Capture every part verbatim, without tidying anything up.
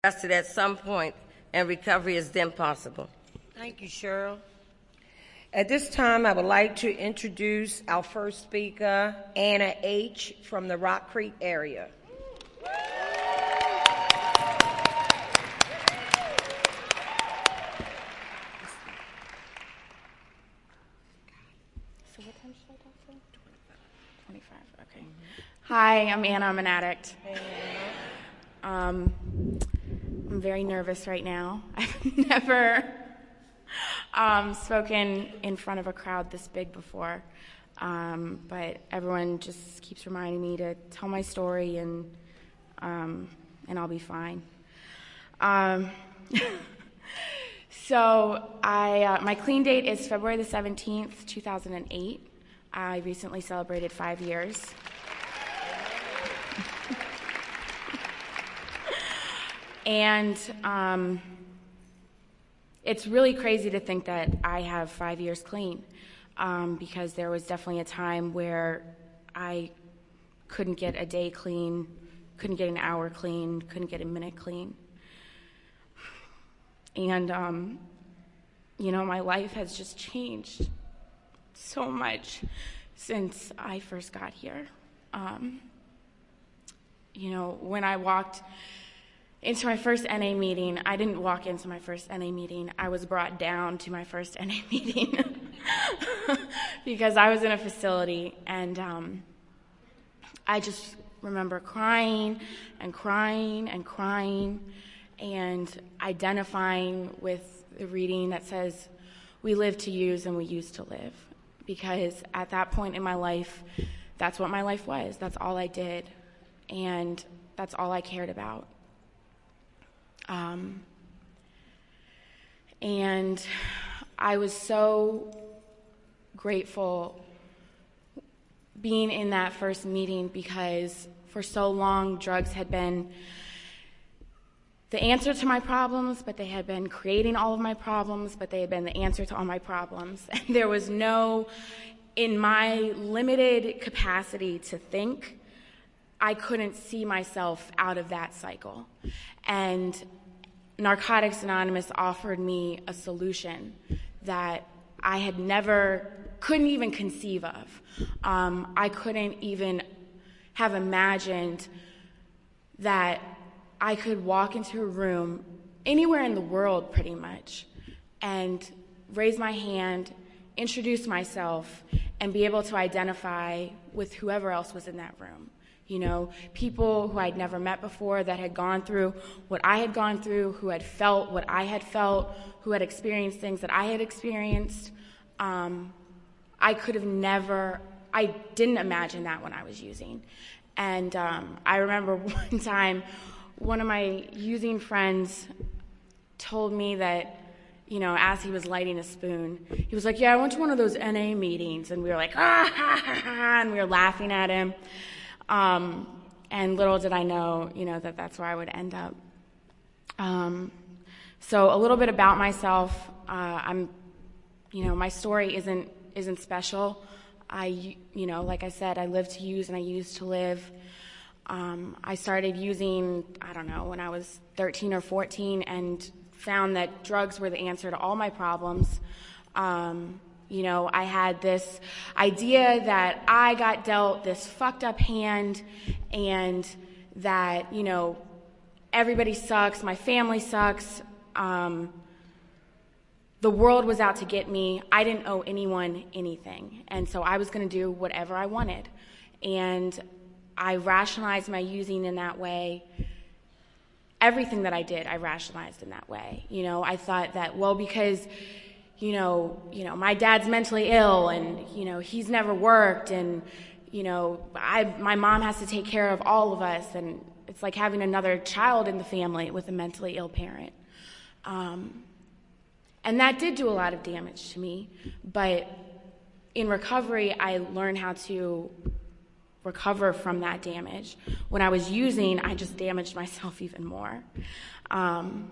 arrested at some point, and recovery is then possible. Thank you, Cheryl. At this time, I would like to introduce our first speaker, Anna H. from the Rock Creek area. So what time should I talk to? twenty-five, okay. Mm-hmm. Hi, I'm Anna. I'm an addict. Hey, Anna. Um, I'm very nervous right now. I've never um, spoken in front of a crowd this big before, um, but everyone just keeps reminding me to tell my story, and um, and I'll be fine. Um, so I uh, my clean date is February the seventeenth, two thousand eight. I recently celebrated five years. And um, it's really crazy to think that I have five years clean, um, because there was definitely a time where I couldn't get a day clean, couldn't get an hour clean, couldn't get a minute clean. And, um, you know, my life has just changed so much since I first got here. Um, you know, when I walked into my first N A meeting, I didn't walk into my first N A meeting. I was brought down to my first N A meeting because I was in a facility, and um, I just remember crying and crying and crying and identifying with the reading that says, "We live to use and we use to live," because at that point in my life, that's what my life was. That's all I did, and that's all I cared about. Um, and I was so grateful being in that first meeting, because for so long drugs had been the answer to my problems, but they had been creating all of my problems, but they had been the answer to all my problems. And there was no, in my limited capacity to think, I couldn't see myself out of that cycle. And Narcotics Anonymous offered me a solution that I had never, couldn't even conceive of. Um, I couldn't even have imagined that I could walk into a room anywhere in the world pretty much and raise my hand, introduce myself, and be able to identify with whoever else was in that room. You know, people who I'd never met before that had gone through what I had gone through, who had felt what I had felt, who had experienced things that I had experienced. Um, I could have never, I didn't imagine that when I was using. And um, I remember one time, one of my using friends told me that, you know, as he was lighting a spoon, he was like, "Yeah, I went to one of those N A meetings," and we were like, ah, ha, ha, ha, and we were laughing at him. Um, and little did I know, you know, that that's where I would end up. Um, so a little bit about myself. Uh, I'm, you know, my story isn't isn't special. I, you know, like I said, I live to use and I use to live. Um, I started using, I don't know, when I was thirteen or fourteen, and found that drugs were the answer to all my problems. Um, You know, I had this idea that I got dealt this fucked up hand, and that, you know, everybody sucks, my family sucks, um, the world was out to get me. I didn't owe anyone anything, and so I was going to do whatever I wanted. And I rationalized my using in that way. Everything that I did, I rationalized in that way. You know, I thought that, well, because you know, you know, my dad's mentally ill, and, you know, he's never worked, and, you know, I, my mom has to take care of all of us, and it's like having another child in the family with a mentally ill parent. Um, and that did do a lot of damage to me, but in recovery, I learned how to recover from that damage. When I was using, I just damaged myself even more. Um,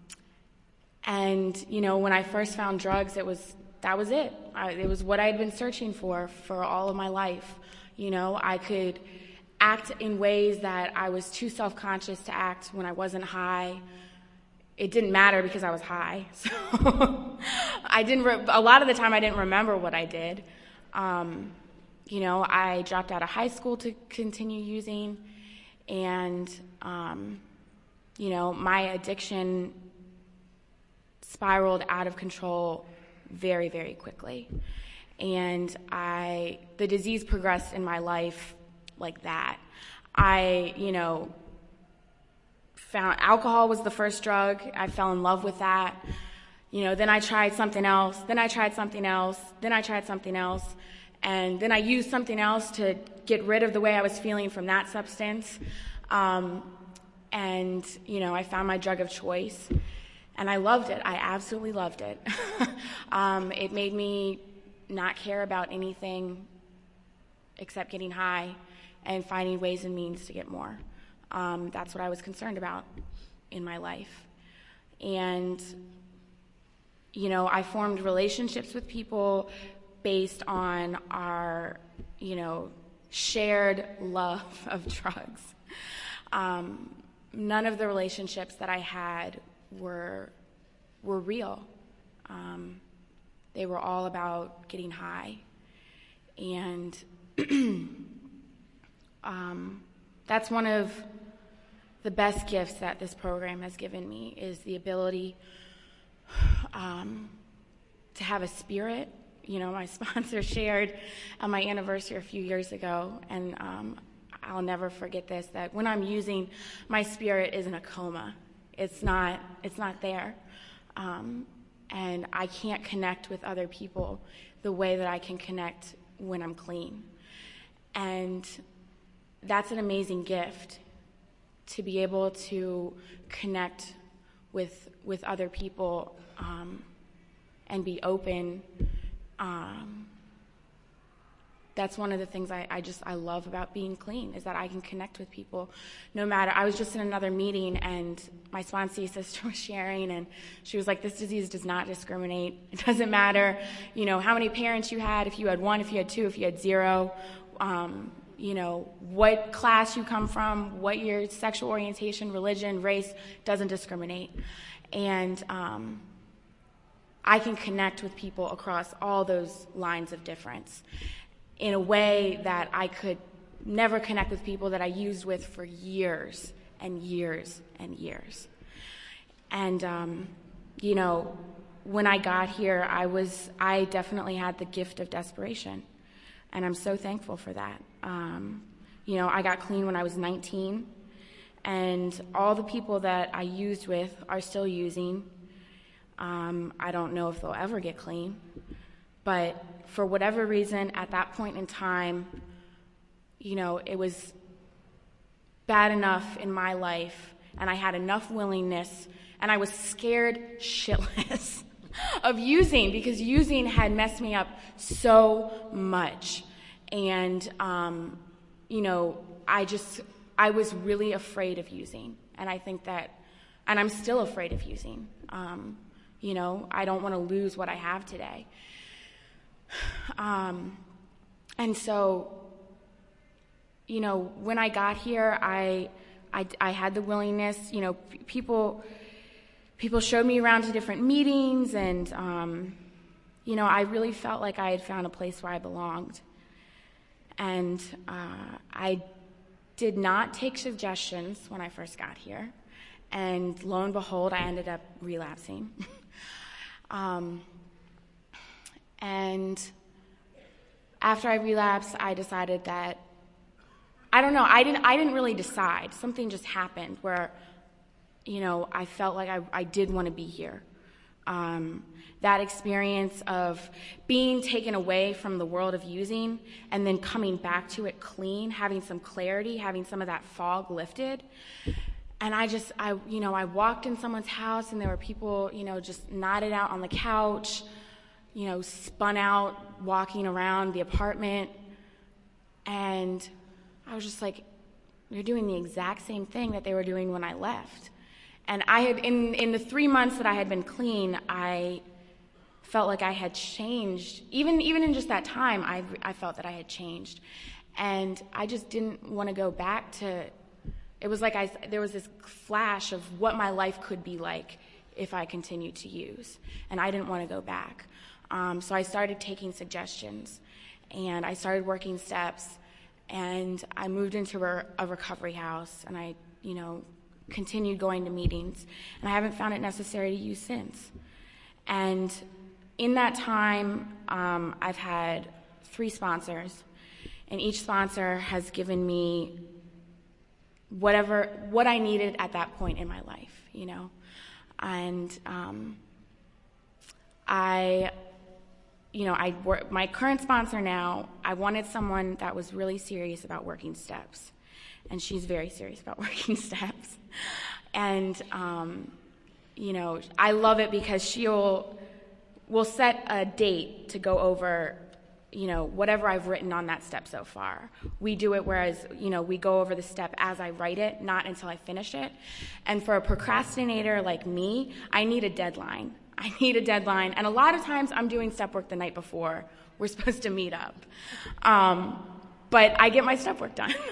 And, you know, when I first found drugs, it was, that was it. I, it was what I had been searching for for all of my life. You know, I could act in ways that I was too self-conscious to act when I wasn't high. It didn't matter because I was high. So I didn't, re- a lot of the time I didn't remember what I did. Um, you know, I dropped out of high school to continue using, and, um, you know, my addiction spiraled out of control very, very quickly. And I, the disease progressed in my life like that. I, you know, found alcohol was the first drug. I fell in love with that. You know, then I tried something else, then I tried something else, then I tried something else, and then I used something else to get rid of the way I was feeling from that substance. Um, and, you know, I found my drug of choice, and I loved it. I absolutely loved it. um, it made me not care about anything except getting high and finding ways and means to get more. Um, that's what I was concerned about in my life. And, you know, I formed relationships with people based on our, you know, shared love of drugs. Um, none of the relationships that I had were were real. Um, they were all about getting high. And um, that's one of the best gifts that this program has given me, is the ability um, to have a spirit. You know, my sponsor shared on my anniversary a few years ago, and um, I'll never forget this, that when I'm using, my spirit is in a coma. It's not, it's not there. Um, and I can't connect with other people the way that I can connect when I'm clean. And that's an amazing gift, to be able to connect with with other people um, and be open. Um, that's one of the things I, I just I love about being clean, is that I can connect with people no matter. I was just in another meeting, and my sponsee sister was sharing, and she was like, this disease does not discriminate. It doesn't matter, you know, how many parents you had, if you had one, if you had two, if you had zero. Um, you know, what class you come from, what your sexual orientation, religion, race, doesn't discriminate. And um, I can connect with people across all those lines of difference in a way that I could never connect with people that I used with for years and years and years. And, um, you know, when I got here, I was, I definitely had the gift of desperation. And I'm so thankful for that. Um, you know, I got clean when I was nineteen, and all the people that I used with are still using. Um, I don't know if they'll ever get clean, but for whatever reason, at that point in time, you know, it was bad enough in my life, and I had enough willingness, and I was scared shitless of using, because using had messed me up so much. And, um, you know, I just, I was really afraid of using. And I think that, and I'm still afraid of using. Um, you know, I don't want to lose what I have today. Um, and so, you know, when I got here, I, I, I had the willingness, you know, p- people... People showed me around to different meetings, and, um, you know, I really felt like I had found a place where I belonged. And uh, I did not take suggestions when I first got here, and lo and behold, I ended up relapsing. um, and after I relapsed, I decided that, I don't know, I didn't, I didn't really decide. Something just happened where, you know, I felt like I, I did want to be here. Um, that experience of being taken away from the world of using and then coming back to it clean, having some clarity, having some of that fog lifted. And I just, I, you know, I walked in someone's house, and there were people, you know, just nodded out on the couch, you know, spun out, walking around the apartment. And I was just like, you're doing the exact same thing that they were doing when I left. And I had, in, in the three months that I had been clean, I felt like I had changed. Even even in just that time, I, I felt that I had changed. And I just didn't want to go back to, it was like I, there was this flash of what my life could be like if I continued to use. And I didn't want to go back. Um, so I started taking suggestions, and I started working steps, and I moved into a, a recovery house, and I, you know, continued going to meetings, and I haven't found it necessary to use since. And in that time, um, I've had three sponsors, and each sponsor has given me whatever, what I needed at that point in my life, you know. And um, I, you know, I work, my current sponsor now, I wanted someone that was really serious about working steps. And she's very serious about working steps. And, um, you know, I love it because she'll will set a date to go over, you know, whatever I've written on that step so far. We do it whereas, you know, we go over the step as I write it, not until I finish it. And for a procrastinator like me, I need a deadline. I need a deadline. And a lot of times I'm doing step work the night before we're supposed to meet up. Um, but I get my step work done.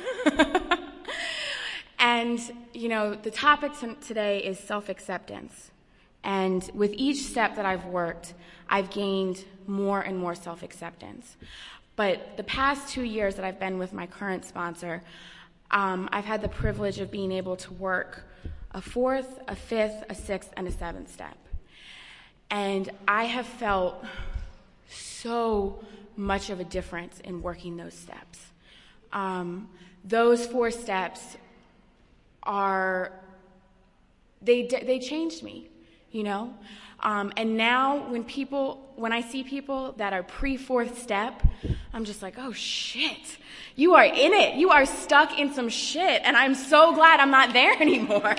And, you know, the topic today is self-acceptance. And with each step that I've worked, I've gained more and more self-acceptance. But the past two years that I've been with my current sponsor, um, I've had the privilege of being able to work a fourth, a fifth, a sixth, and a seventh step. And I have felt so much of a difference in working those steps. Um, those four steps are, they they changed me, you know? Um, and now when people, when I see people that are pre-fourth step, I'm just like, oh shit, you are in it. You are stuck in some shit. And I'm so glad I'm not there anymore.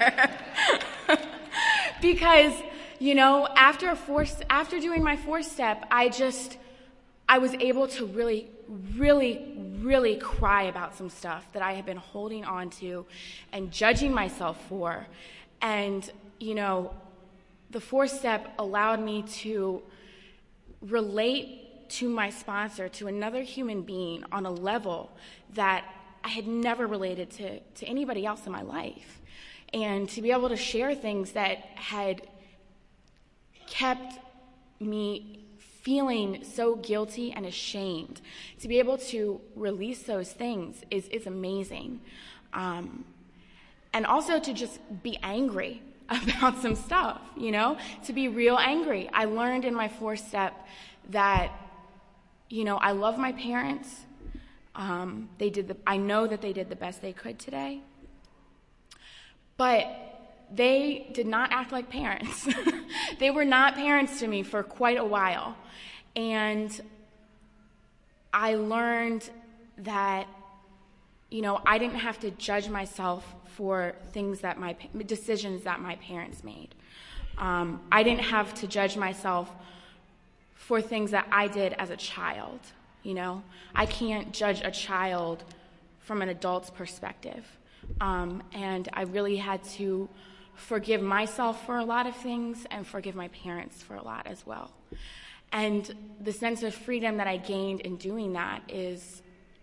Because, you know, after a fourth, after doing my fourth step, I just, I was able to really, really, really cry about some stuff that I had been holding on to and judging myself for. And, you know, the fourth step allowed me to relate to my sponsor, to another human being on a level that I had never related to, to anybody else in my life. And to be able to share things that had kept me feeling so guilty and ashamed, to be able to release those things is, is amazing. Um, and also to just be angry about some stuff, you know, to be real angry. I learned in my fourth step that, you know, I love my parents. Um, they did the, I know that they did the best they could today, but they did not act like parents. They were not parents to me for quite a while. And I learned that, you know, I didn't have to judge myself for things that my, decisions that my parents made. Um, I didn't have to judge myself for things that I did as a child, you know. I can't judge a child from an adult's perspective. Um, and I really had to forgive myself for a lot of things and forgive my parents for a lot as well. And the sense of freedom that I gained in doing that is,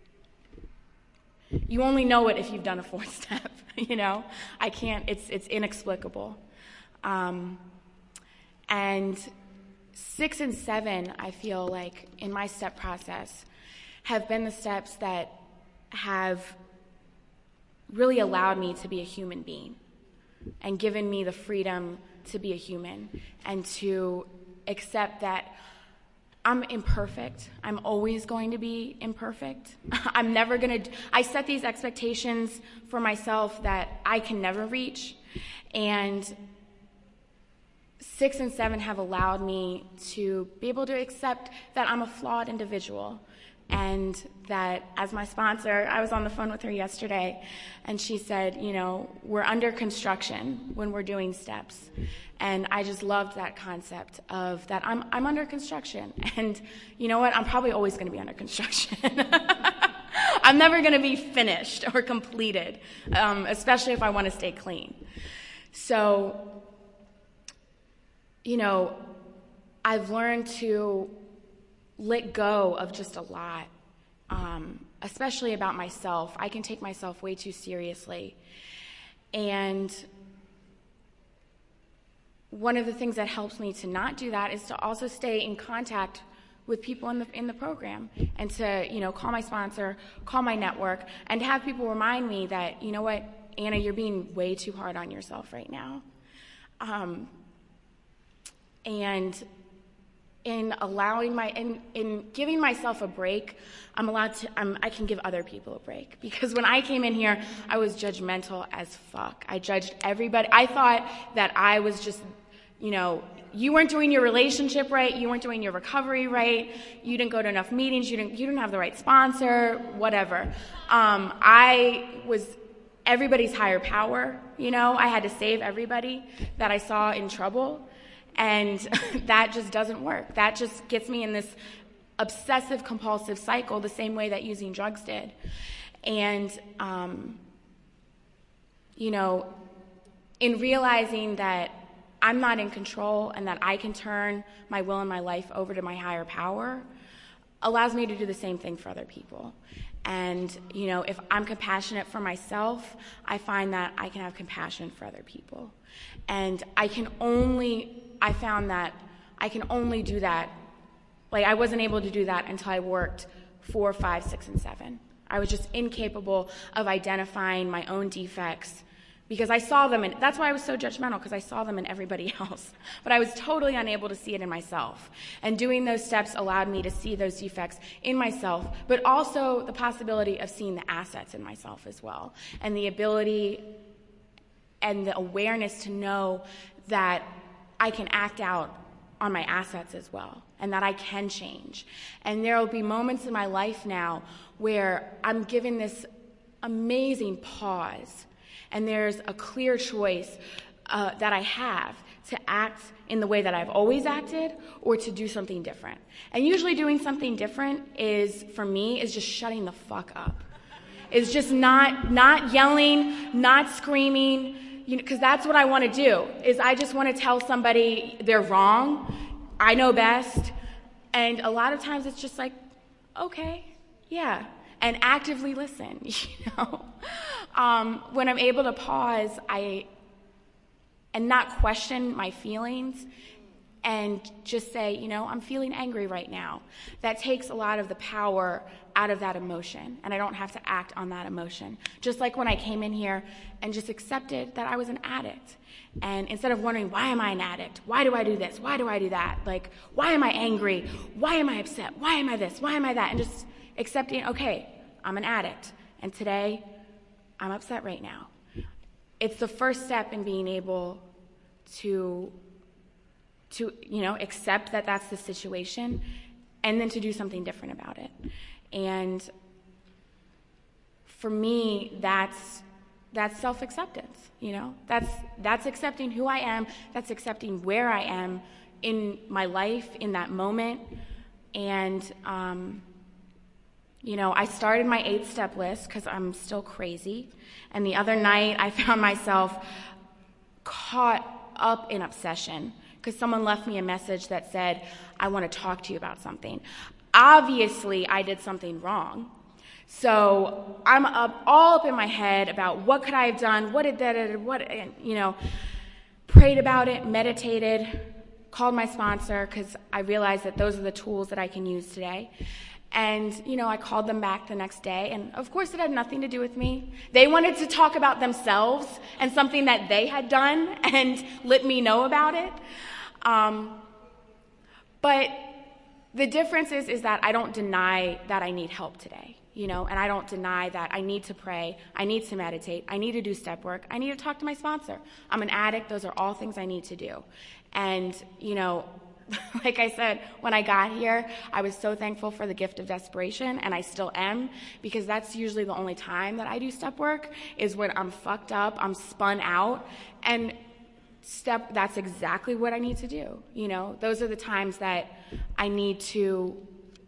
you only know it if you've done a fourth step, you know? I can't, it's it's inexplicable. Um, and six and seven, I feel like, in my step process, have been the steps that have really allowed me to be a human being and given me the freedom to be a human and to accept that I'm imperfect. I'm always going to be imperfect. I'm never going to, I set these expectations for myself that I can never reach. And six and seven have allowed me to be able to accept that I'm a flawed individual. And that as my sponsor, I was on the phone with her yesterday, and she said, you know, we're under construction when we're doing steps. And I just loved that concept of that I'm I'm under construction. And you know what? I'm probably always going to be under construction. I'm never going to be finished or completed, um, especially if I want to stay clean. So, you know, I've learned to let go of just a lot. Um, especially about myself. I can take myself way too seriously. And one of the things that helps me to not do that is to also stay in contact with people in the in the program, and to, you know, call my sponsor, call my network, and to have people remind me that, you know what, Anna, you're being way too hard on yourself right now. Um, and in allowing my, in, in giving myself a break, I'm allowed to, I'm, I can give other people a break. Because when I came in here, I was judgmental as fuck. I judged everybody. I thought that I was just, you know, you weren't doing your relationship right, you weren't doing your recovery right, you didn't go to enough meetings, you didn't, you didn't have the right sponsor, whatever. Um, I was everybody's higher power, you know. I had to save everybody that I saw in trouble. And that just doesn't work. That just gets me in this obsessive compulsive cycle the same way that using drugs did. And, um, you know, in realizing that I'm not in control and that I can turn my will and my life over to my higher power allows me to do the same thing for other people. And, you know, if I'm compassionate for myself, I find that I can have compassion for other people. And I can only, I found that I can only do that, like I wasn't able to do that until I worked four, five, six, and seven. I was just incapable of identifying my own defects because I saw them, and that's why I was so judgmental, because I saw them in everybody else. But I was totally unable to see it in myself. And doing those steps allowed me to see those defects in myself, but also the possibility of seeing the assets in myself as well, and the ability and the awareness to know that I can act out on my assets as well, and that I can change. And there will be moments in my life now where I'm given this amazing pause, and there's a clear choice uh, that I have to act in the way that I've always acted or to do something different. And usually doing something different is, for me, is just shutting the fuck up. It's just not not yelling, not screaming, you know, because that's what I want to do, is I just want to tell somebody they're wrong, I know best, and a lot of times it's just like, okay, yeah, and actively listen, you know. Um, when I'm able to pause, I, and not question my feelings, and just say, you know, I'm feeling angry right now. That takes a lot of the power out of that emotion, and I don't have to act on that emotion. Just like when I came in here and just accepted that I was an addict. And instead of wondering, why am I an addict? Why do I do this? Why do I do that? Like, why am I angry? Why am I upset? Why am I this? Why am I that? And just accepting, okay, I'm an addict, and today I'm upset right now. It's the first step in being able to to, you know, accept that that's the situation, and then to do something different about it. And for me, that's that's self-acceptance, you know? That's that's accepting who I am, that's accepting where I am in my life, in that moment. And, um, you know, I started my eight-step list because I'm still crazy. And the other night, I found myself caught up in obsession, because someone left me a message that said, I want to talk to you about something. Obviously, I did something wrong. So I'm up, all up in my head about what could I have done, what did that, what, you know, prayed about it, meditated, called my sponsor, because I realized that those are the tools that I can use today. And, you know, I called them back the next day, and of course it had nothing to do with me. They wanted to talk about themselves and something that they had done and let me know about it. Um, but the difference is, is that I don't deny that I need help today, you know, and I don't deny that I need to pray, I need to meditate, I need to do step work, I need to talk to my sponsor. I'm an addict, those are all things I need to do. And, you know, like I said, when I got here, I was so thankful for the gift of desperation, and I still am, because that's usually the only time that I do step work, is when I'm fucked up, I'm spun out, and step, that's exactly what I need to do, you know? Those are the times that I need to,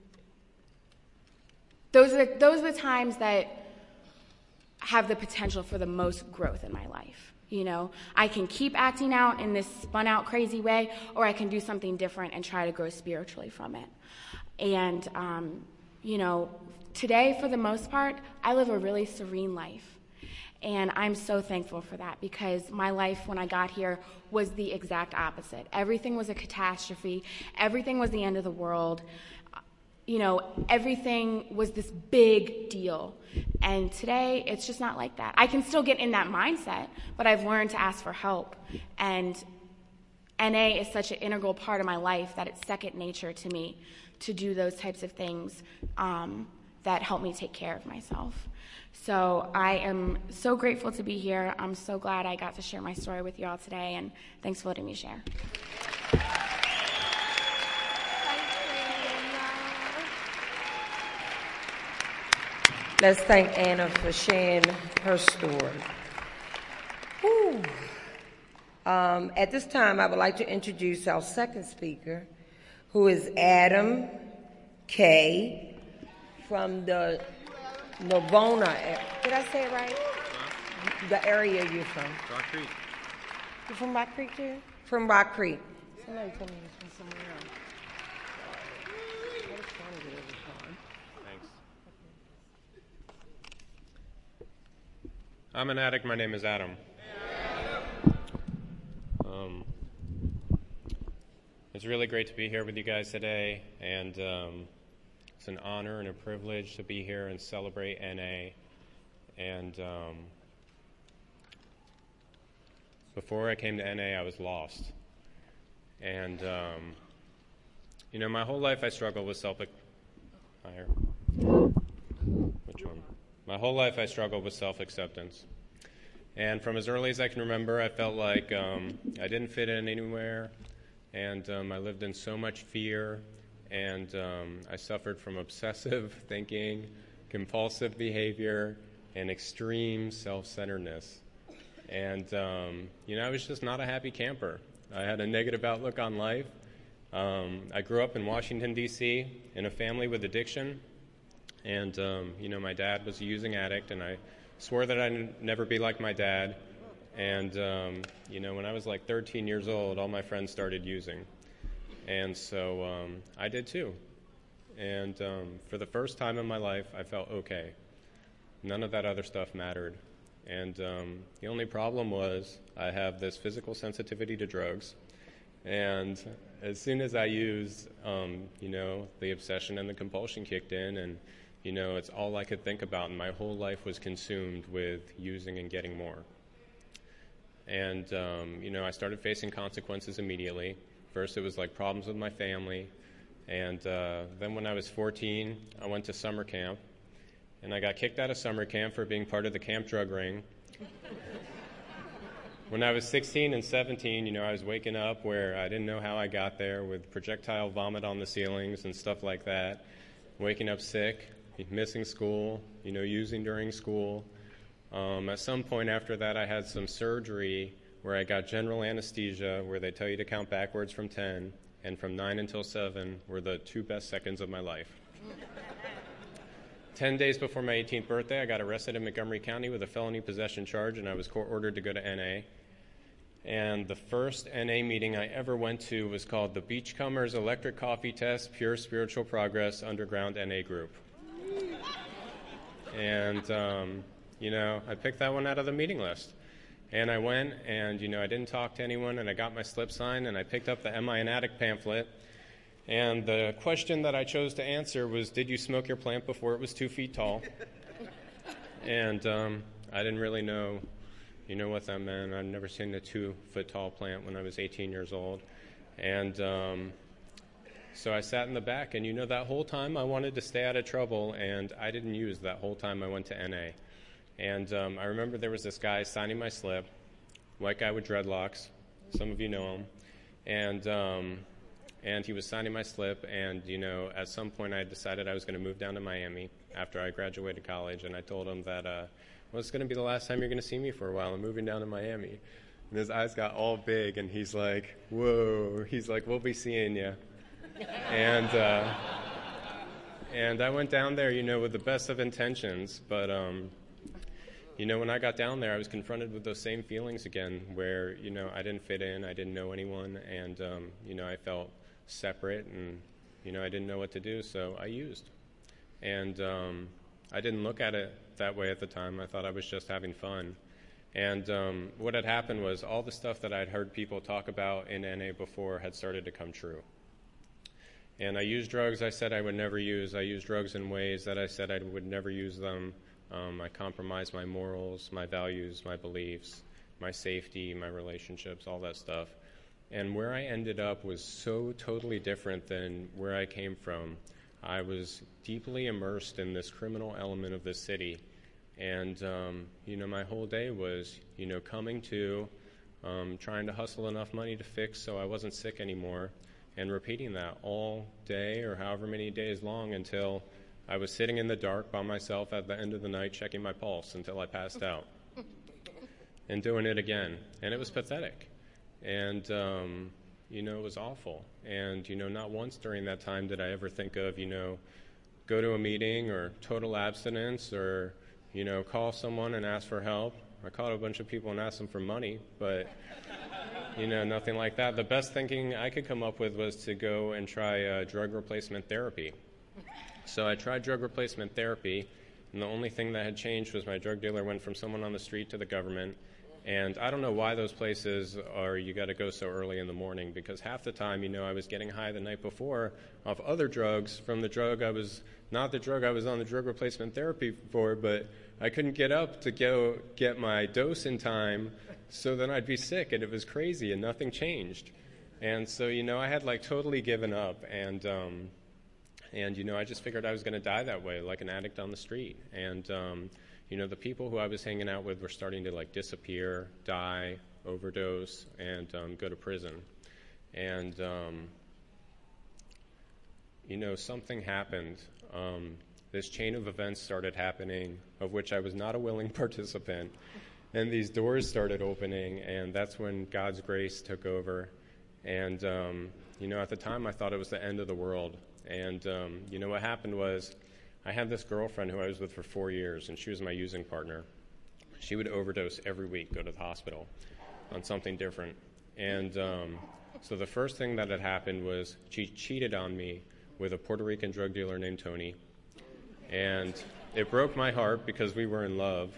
those are, those are the times that have the potential for the most growth in my life. You know, I can keep acting out in this spun out crazy way, or I can do something different and try to grow spiritually from it. And, um, you know, today, for the most part, I live a really serene life. And I'm so thankful for that, because my life when I got here was the exact opposite. Everything was a catastrophe. Everything was the end of the world. You know, everything was this big deal. And today, it's just not like that. I can still get in that mindset, but I've learned to ask for help. And N A is such an integral part of my life that it's second nature to me to do those types of things um, that help me take care of myself. So I am so grateful to be here. I'm so glad I got to share my story with you all today, and thanks for letting me share. Let's thank Anna for sharing her story. Whew. Um, at this time, I would like to introduce our second speaker, who is Adam Kay from the Navona. Did I say it right? The area you're from. Rock Creek. You from Rock Creek too? From Rock Creek. Somebody told me you're from somewhere else. I was trying to get over time. Thanks. I'm an addict. My name is Adam. Um, it's really great to be here with you guys today, and um, it's an honor and a privilege to be here and celebrate N A. And um, before I came to N A, I was lost. And, um, you know, my whole life I struggled with self... Higher. Which one? My whole life I struggled with self-acceptance. And from as early as I can remember, I felt like um, I didn't fit in anywhere, and um, I lived in so much fear, and um, I suffered from obsessive thinking, compulsive behavior, and extreme self-centeredness. And, um, you know, I was just not a happy camper. I had a negative outlook on life. Um, I grew up in Washington, D C, in a family with addiction, and, um, you know, my dad was a using addict, and I swore that I'd never be like my dad. And, um, you know, when I was like thirteen years old, all my friends started using. And so um, I did too. And um, for the first time in my life, I felt okay. None of that other stuff mattered. And um, the only problem was I have this physical sensitivity to drugs. And as soon as I used, um, you know, the obsession and the compulsion kicked in, and, you know, it's all I could think about, and my whole life was consumed with using and getting more. And, um, you know, I started facing consequences immediately. First, it was like problems with my family. And uh, then when I was fourteen, I went to summer camp. And I got kicked out of summer camp for being part of the camp drug ring. When I was sixteen and seventeen, you know, I was waking up where I didn't know how I got there, with projectile vomit on the ceilings and stuff like that. Waking up sick, missing school, you know, using during school. Um, at some point after that, I had some surgery where I got general anesthesia, where they tell you to count backwards from ten, and from nine until seven were the two best seconds of my life. Ten days before my eighteenth birthday, I got arrested in Montgomery County with a felony possession charge, and I was court-ordered to go to N A. And the first N A meeting I ever went to was called the Beachcombers Electric Coffee Test Pure Spiritual Progress Underground N A Group. And, um, you know, I picked that one out of the meeting list. And I went, and, you know, I didn't talk to anyone, and I got my slip sign, and I picked up the Am I an Addict pamphlet. And the question that I chose to answer was, did you smoke your plant before it was two feet tall? And um, I didn't really know, you know, what that meant. I'd never seen a two-foot-tall plant when I was eighteen years old. And um, so I sat in the back, and, you know, that whole time I wanted to stay out of trouble, and I didn't use that whole time I went to N A. And um, I remember there was this guy signing my slip, white guy with dreadlocks. Some of you know him. And... Um, And he was signing my slip, and, you know, at some point I decided I was going to move down to Miami after I graduated college, and I told him that, uh, well, it's going to be the last time you're going to see me for a while. I'm moving down to Miami. And his eyes got all big, and he's like, whoa. He's like, we'll be seeing you. and, uh, and I went down there, you know, with the best of intentions, but, um, you know, when I got down there, I was confronted with those same feelings again, where, you know, I didn't fit in, I didn't know anyone, and, um, you know, I felt separate, and, you know, I didn't know what to do, so I used. And um, I didn't look at it that way at the time. I thought I was just having fun. And um, what had happened was all the stuff that I'd heard people talk about in N A before had started to come true. And I used drugs I said I would never use. I used drugs in ways that I said I would never use them. Um, I compromised my morals, my values, my beliefs, my safety, my relationships, all that stuff. And where I ended up was so totally different than where I came from. I was deeply immersed in this criminal element of the city. And, um, you know, my whole day was, you know, coming to, um, trying to hustle enough money to fix so I wasn't sick anymore, and repeating that all day or however many days long until I was sitting in the dark by myself at the end of the night checking my pulse until I passed out, and doing it again. And it was pathetic. And, um, you know, it was awful. And, you know, not once during that time did I ever think of, you know, go to a meeting or total abstinence or, you know, call someone and ask for help. I called a bunch of people and asked them for money, but, you know, nothing like that. The best thinking I could come up with was to go and try uh, drug replacement therapy. So I tried drug replacement therapy, and the only thing that had changed was my drug dealer went from someone on the street to the government. And I don't know why those places are, you got to go so early in the morning, because half the time, you know, I was getting high the night before off other drugs from the drug I was, not the drug I was on the drug replacement therapy for, but I couldn't get up to go get my dose in time, so then I'd be sick, and it was crazy, and nothing changed. And so, you know, I had like totally given up, and, um, and you know, I just figured I was going to die that way, like an addict on the street. And, um, you know, the people who I was hanging out with were starting to like disappear, die, overdose, and um, go to prison. And, um, you know, something happened. Um, this chain of events started happening, of which I was not a willing participant. And these doors started opening, and that's when God's grace took over. And, um, you know, at the time I thought it was the end of the world. And, um, you know, what happened was, I had this girlfriend who I was with for four years, and she was my using partner. She would overdose every week, go to the hospital on something different. And um, so the first thing that had happened was she cheated on me with a Puerto Rican drug dealer named Tony. And it broke my heart because we were in love.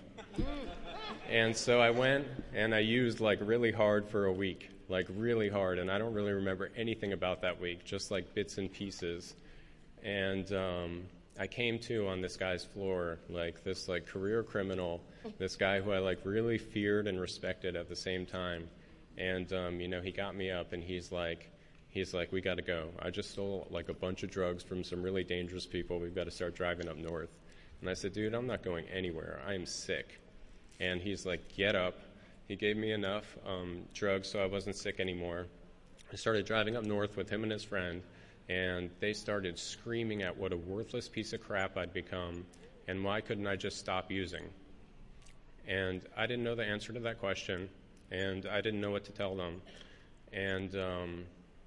And so I went and I used like really hard for a week, like really hard. And I don't really remember anything about that week, just like bits and pieces. And um, I came to on this guy's floor, like this like career criminal, this guy who I like really feared and respected at the same time. And, um, you know, he got me up and he's like, he's like, we got to go. I just stole like a bunch of drugs from some really dangerous people. We've got to start driving up north. And I said, dude, I'm not going anywhere. I am sick. And he's like, get up. He gave me enough um, drugs so I wasn't sick anymore. I started driving up north with him and his friend. And they started screaming at what a worthless piece of crap I'd become, and why couldn't I just stop using? And I didn't know the answer to that question, and I didn't know what to tell them. And um,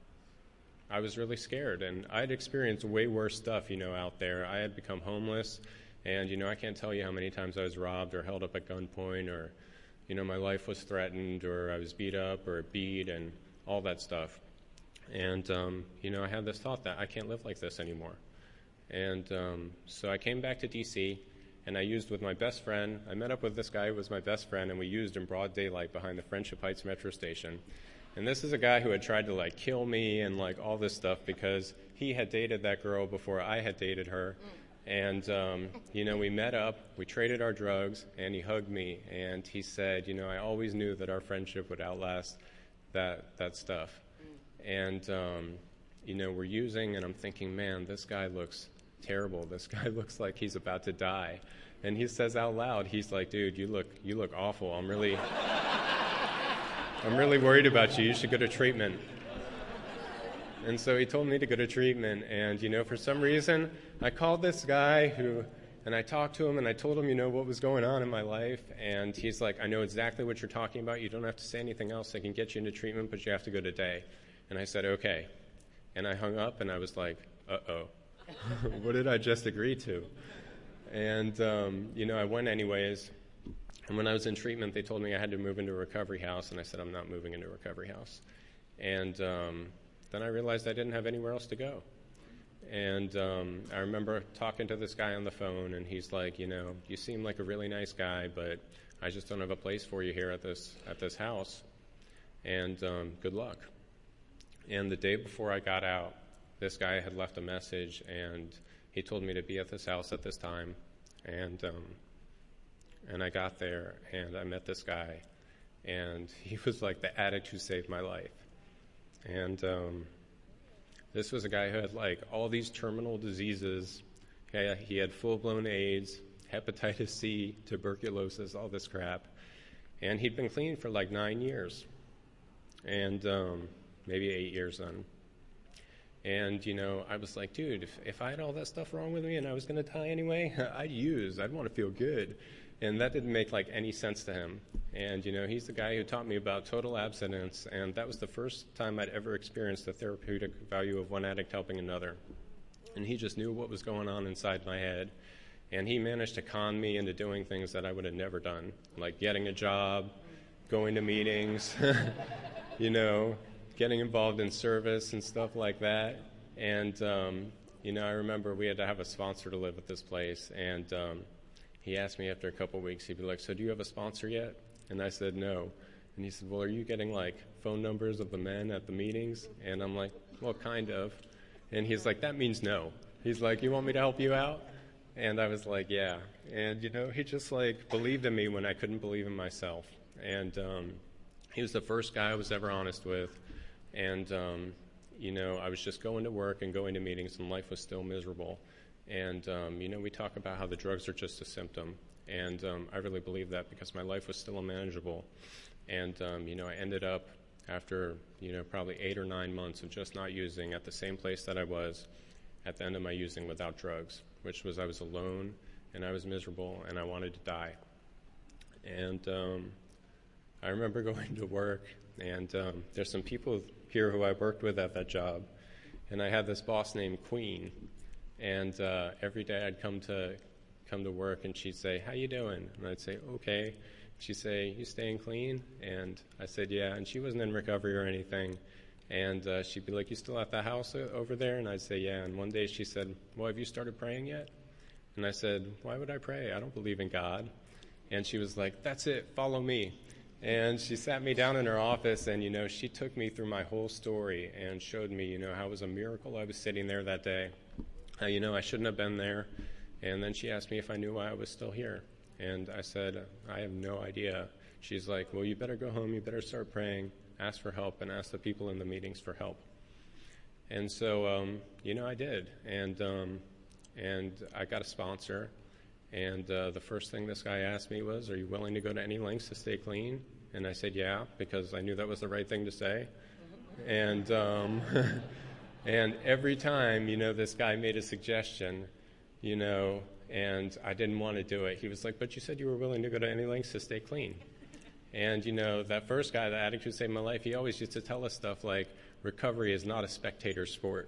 I was really scared, and I'd experienced way worse stuff, you know, out there. I had become homeless, and, you know, I can't tell you how many times I was robbed or held up at gunpoint, or, you know, my life was threatened, or I was beat up or beat, and all that stuff. And, um, you know, I had this thought that I can't live like this anymore. And um, so I came back to D C, and I used with my best friend. I met up with this guy who was my best friend, and we used in broad daylight behind the Friendship Heights metro station. And this is a guy who had tried to, like, kill me and, like, all this stuff because he had dated that girl before I had dated her. And, um, you know, we met up, we traded our drugs, and he hugged me. And he said, you know, I always knew that our friendship would outlast that that stuff. And, um, you know, we're using, and I'm thinking, man, this guy looks terrible. This guy looks like he's about to die. And he says out loud, he's like, dude, you look you look awful. I'm really, I'm really worried about you. You should go to treatment. And so he told me to go to treatment. And, you know, for some reason, I called this guy who, and I talked to him, and I told him, you know, what was going on in my life. And he's like, I know exactly what you're talking about. You don't have to say anything else. I can get you into treatment, but you have to go today. And I said, okay. And I hung up, and I was like, uh-oh. What did I just agree to? And, um, you know, I went anyways. And when I was in treatment, they told me I had to move into a recovery house, and I said, I'm not moving into a recovery house. And um, then I realized I didn't have anywhere else to go. And um, I remember talking to this guy on the phone, and he's like, you know, you seem like a really nice guy, but I just don't have a place for you here at this at this house. And um, good luck. And the day before I got out, this guy had left a message, and he told me to be at this house at this time. And um, and I got there, and I met this guy, and he was like the addict who saved my life. And um, this was a guy who had like all these terminal diseases. He had, he had full-blown AIDS, hepatitis C, tuberculosis, all this crap. And he'd been clean for like nine years, and um, maybe eight years then. And, you know, I was like, dude, if, if I had all that stuff wrong with me and I was going to die anyway, I'd use. I'd want to feel good. And that didn't make, like, any sense to him. And, you know, he's the guy who taught me about total abstinence, and that was the first time I'd ever experienced the therapeutic value of one addict helping another. And he just knew what was going on inside my head. And he managed to con me into doing things that I would have never done, like getting a job, going to meetings, you know, getting involved in service and stuff like that. And, um, you know, I remember we had to have a sponsor to live at this place. And um, he asked me after a couple of weeks, he'd be like, so do you have a sponsor yet? And I said, no. And he said, well, are you getting, like, phone numbers of the men at the meetings? And I'm like, well, kind of. And he's like, that means no. He's like, you want me to help you out? And I was like, yeah. And, you know, he just, like, believed in me when I couldn't believe in myself. And um, he was the first guy I was ever honest with. And, um, you know, I was just going to work and going to meetings, and life was still miserable. And, um, you know, we talk about how the drugs are just a symptom. And um, I really believe that because my life was still unmanageable. And, um, you know, I ended up after, you know, probably eight or nine months of just not using at the same place that I was at the end of my using without drugs, which was I was alone and I was miserable and I wanted to die. And um, I remember going to work, and um, there's some people here who I worked with at that job, and I had this boss named Queen, and uh, every day I'd come to come to work, and she'd say, how you doing? And I'd say, okay. She'd say, you staying clean? And I said, yeah. And she wasn't in recovery or anything. And uh, she'd be like, you still at the house over there? And I'd say, yeah. And one day she said, well, have you started praying yet? And I said, why would I pray? I don't believe in God. And she was like, that's it, follow me. And she sat me down in her office, and, you know, she took me through my whole story and showed me, you know, how it was a miracle I was sitting there that day. How, you know, I shouldn't have been there. And then she asked me if I knew why I was still here. And I said, I have no idea. She's like, well, you better go home, you better start praying, ask for help, and ask the people in the meetings for help. And so, um, you know, I did. And um, and I got a sponsor. And uh, the first thing this guy asked me was, are you willing to go to any lengths to stay clean? And I said, yeah, because I knew that was the right thing to say. And um, and every time, you know, this guy made a suggestion, you know, and I didn't want to do it. He was like, but you said you were willing to go to any lengths to stay clean. And, you know, that first guy, the addict who saved my life, he always used to tell us stuff like, recovery is not a spectator sport.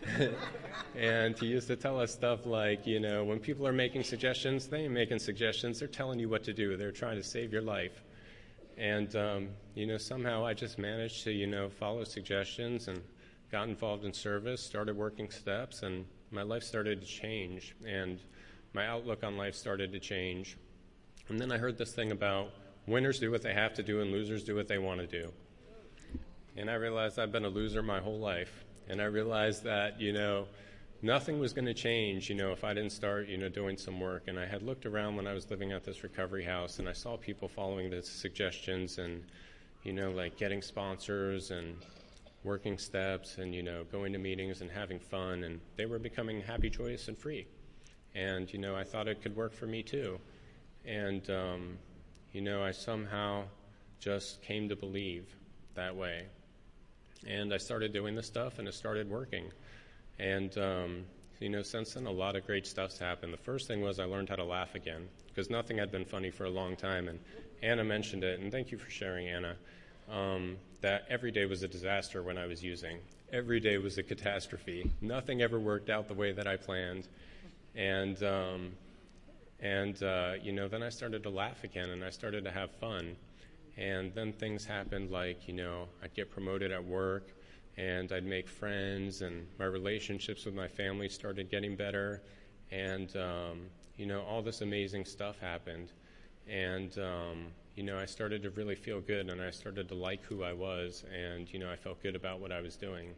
And he used to tell us stuff like, you know, when people are making suggestions, they ain't making suggestions. They're telling you what to do. They're trying to save your life. And, um, you know, somehow I just managed to, you know, follow suggestions and got involved in service, started working steps, and my life started to change. And my outlook on life started to change. And then I heard this thing about winners do what they have to do and losers do what they want to do. And I realized I've been a loser my whole life. And I realized that, you know, nothing was going to change, you know, if I didn't start, you know, doing some work. And I had looked around when I was living at this recovery house, and I saw people following the suggestions and, you know, like getting sponsors and working steps and, you know, going to meetings and having fun. And they were becoming happy, joyous, and free. And, you know, I thought it could work for me too. And, um, you know, I somehow just came to believe that way. And I started doing this stuff, and it started working. And, um, you know, since then, a lot of great stuff's happened. The first thing was I learned how to laugh again, because nothing had been funny for a long time. And Anna mentioned it, and thank you for sharing, Anna, um, that every day was a disaster when I was using. Every day was a catastrophe. Nothing ever worked out the way that I planned. And, um, and uh, you know, then I started to laugh again, and I started to have fun. And then things happened like, you know, I'd get promoted at work, and I'd make friends, and my relationships with my family started getting better, and, um, you know, all this amazing stuff happened. And, um, you know, I started to really feel good, and I started to like who I was, and, you know, I felt good about what I was doing.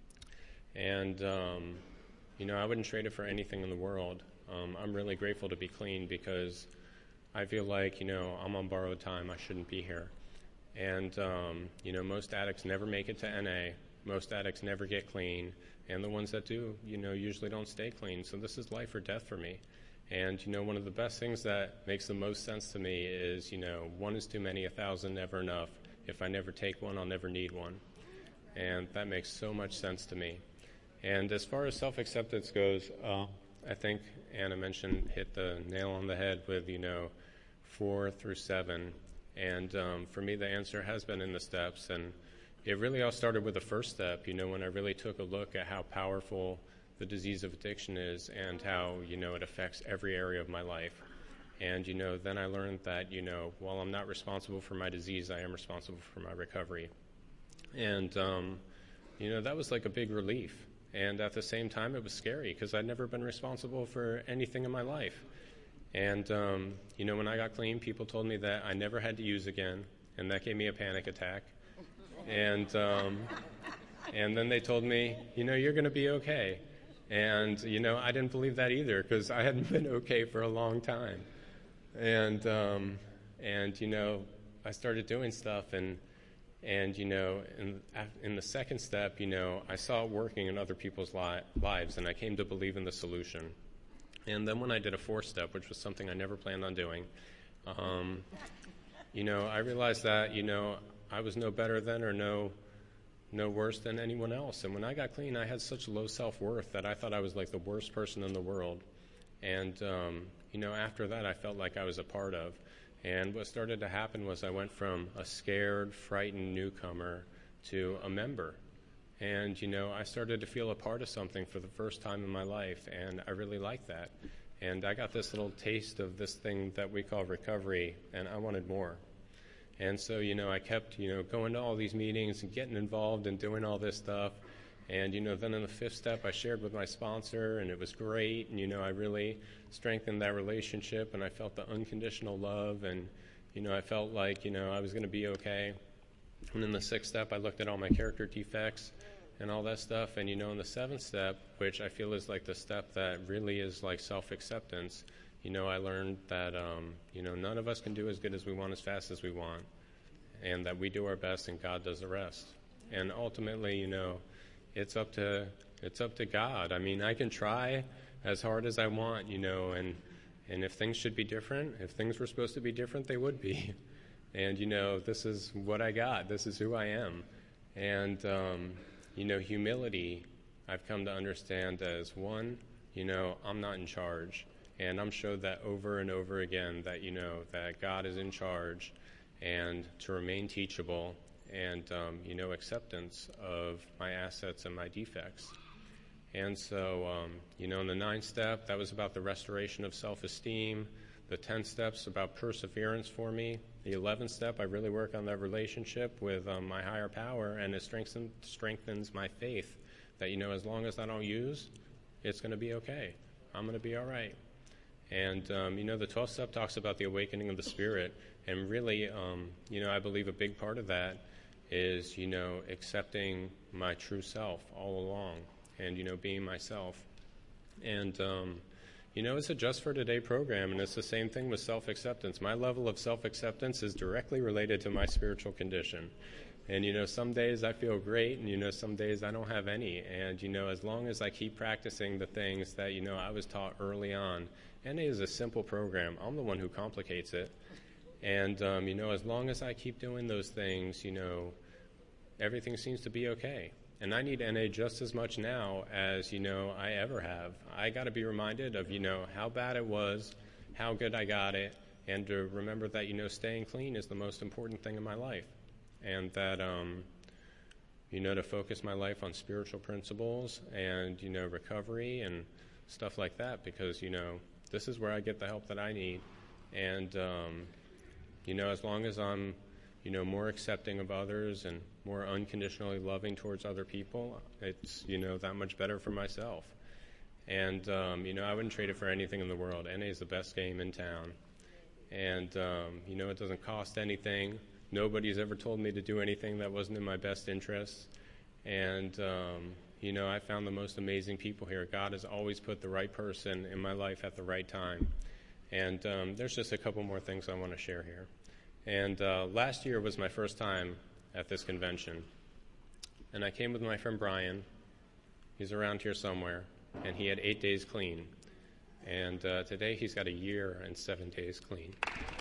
And, um, you know, I wouldn't trade it for anything in the world. Um, I'm really grateful to be clean because I feel like, you know, I'm on borrowed time. I shouldn't be here. And, um, you know, most addicts never make it to N A. Most addicts never get clean. And the ones that do, you know, usually don't stay clean. So this is life or death for me. And, you know, one of the best things that makes the most sense to me is, you know, one is too many, a thousand never enough. If I never take one, I'll never need one. And that makes so much sense to me. And as far as self-acceptance goes, uh, I think Anna mentioned, hit the nail on the head with, you know, four through seven. And um, for me, the answer has been in the steps. And it really all started with the first step, you know, when I really took a look at how powerful the disease of addiction is and how, you know, it affects every area of my life. And, you know, then I learned that, you know, while I'm not responsible for my disease, I am responsible for my recovery. And, um, you know, that was like a big relief. And at the same time, it was scary because I'd never been responsible for anything in my life. And, um, you know, when I got clean, people told me that I never had to use again, and that gave me a panic attack. And, um, and then they told me, you know, you're going to be okay. And, you know, I didn't believe that either because I hadn't been okay for a long time. And, um, and you know, I started doing stuff, and, and you know, in, in the second step, you know, I saw it working in other people's li- lives, and I came to believe in the solution. And then when I did a fourth step, which was something I never planned on doing, um, you know, I realized that, you know, I was no better than or no no worse than anyone else. And when I got clean, I had such low self-worth that I thought I was like the worst person in the world. And, um, you know, after that, I felt like I was a part of. And what started to happen was I went from a scared, frightened newcomer to a member. And, you know, I started to feel a part of something for the first time in my life, and I really liked that. And I got this little taste of this thing that we call recovery, and I wanted more. And so, you know, I kept, you know, going to all these meetings and getting involved and doing all this stuff. And, you know, then in the fifth step, I shared with my sponsor, and it was great. And, you know, I really strengthened that relationship, and I felt the unconditional love. And, you know, I felt like, you know, I was going to be okay. And in the sixth step, I looked at all my character defects and all that stuff. And, you know, in the seventh step, which I feel is like the step that really is like self-acceptance, you know, I learned that, um, you know, none of us can do as good as we want as fast as we want, and that we do our best and God does the rest. And ultimately, you know, it's up to it's up to God. I mean, I can try as hard as I want, you know, and, and if things should be different, if things were supposed to be different, they would be. And, you know, this is what I got. This is who I am. And, um, you know, humility, I've come to understand as, one, you know, I'm not in charge. And I'm showed that over and over again that, you know, that God is in charge, and to remain teachable, and, um, you know, acceptance of my assets and my defects. And so, um, you know, in the ninth step, that was about the restoration of self-esteem. The tenth step's about perseverance for me. The eleventh step, I really work on that relationship with um, my higher power, and it strengthens, strengthens my faith that, you know, as long as I don't use, it's going to be okay. I'm going to be all right. And, um, you know, the twelfth step talks about the awakening of the spirit. And really, um, you know, I believe a big part of that is, you know, accepting my true self all along and, you know, being myself. And, um, you know, it's a Just for Today program, and it's the same thing with self-acceptance. My level of self-acceptance is directly related to my spiritual condition. And, you know, some days I feel great, and, you know, some days I don't have any. And, you know, as long as I keep practicing the things that, you know, I was taught early on, N A is a simple program. I'm the one who complicates it. And, um, you know, as long as I keep doing those things, you know, everything seems to be okay. And I need N A just as much now as, you know, I ever have. I got to be reminded of, you know, how bad it was, how good I got it, and to remember that, you know, staying clean is the most important thing in my life. And that, um, you know, to focus my life on spiritual principles and, you know, recovery and stuff like that, because, you know, this is where I get the help that I need. And, um, you know, as long as I'm, you know, more accepting of others and more unconditionally loving towards other people, it's, you know, that much better for myself. And, um, you know, I wouldn't trade it for anything in the world. N A is the best game in town. And, um, you know, it doesn't cost anything. Nobody's ever told me to do anything that wasn't in my best interests. And, um, you know, I found the most amazing people here. God has always put the right person in my life at the right time. And um, there's just a couple more things I want to share here. And uh, last year was my first time at this convention. And I came with my friend Brian. He's around here somewhere. And he had eight days clean. And uh, today he's got a year and seven days clean.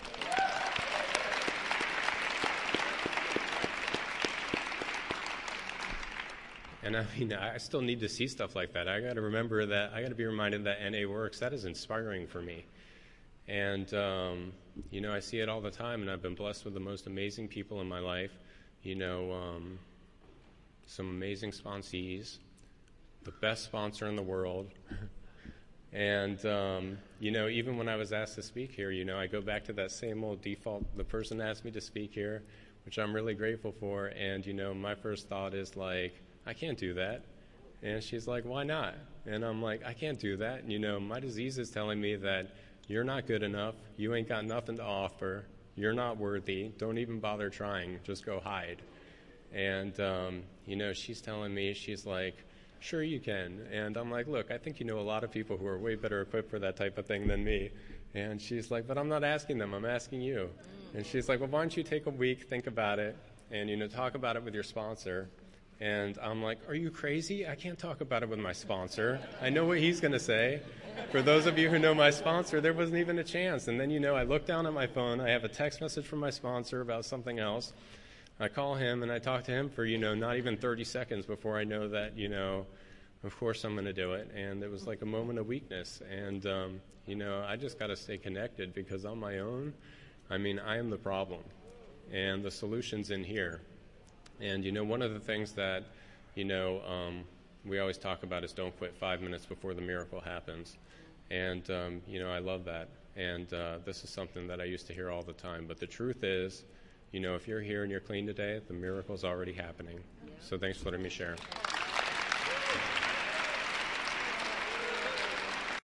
And I mean, I still need to see stuff like that. I got to remember that, I got to be reminded that N A works. That is inspiring for me. And, um, you know, I see it all the time, and I've been blessed with the most amazing people in my life. You know, um, some amazing sponsees, the best sponsor in the world. And, um, you know, even when I was asked to speak here, you know, I go back to that same old default. The person asked me to speak here, which I'm really grateful for. And, you know, my first thought is like, I can't do that. And she's like, why not? And I'm like, I can't do that. And, you know, my disease is telling me that you're not good enough. You ain't got nothing to offer. You're not worthy. Don't even bother trying. Just go hide. And, um, you know, she's telling me, she's like, sure you can. And I'm like, look, I think you know a lot of people who are way better equipped for that type of thing than me. And she's like, but I'm not asking them. I'm asking you. And she's like, well, why don't you take a week, think about it, and, you know, talk about it with your sponsor. And I'm like, are you crazy? I can't talk about it with my sponsor. I know what he's going to say. For those of you who know my sponsor, there wasn't even a chance. And then, you know, I look down at my phone. I have a text message from my sponsor about something else. I call him, and I talk to him for, you know, not even thirty seconds before I know that, you know, of course I'm going to do it. And it was like a moment of weakness. And, um, you know, I just got to stay connected, because on my own, I mean, I am the problem. And the solution's in here. And, you know, one of the things that, you know, um, we always talk about is don't quit five minutes before the miracle happens. And, um, you know, I love that. And uh, this is something that I used to hear all the time. But the truth is, you know, if you're here and you're clean today, the miracle's already happening. Yeah. So thanks for letting me share.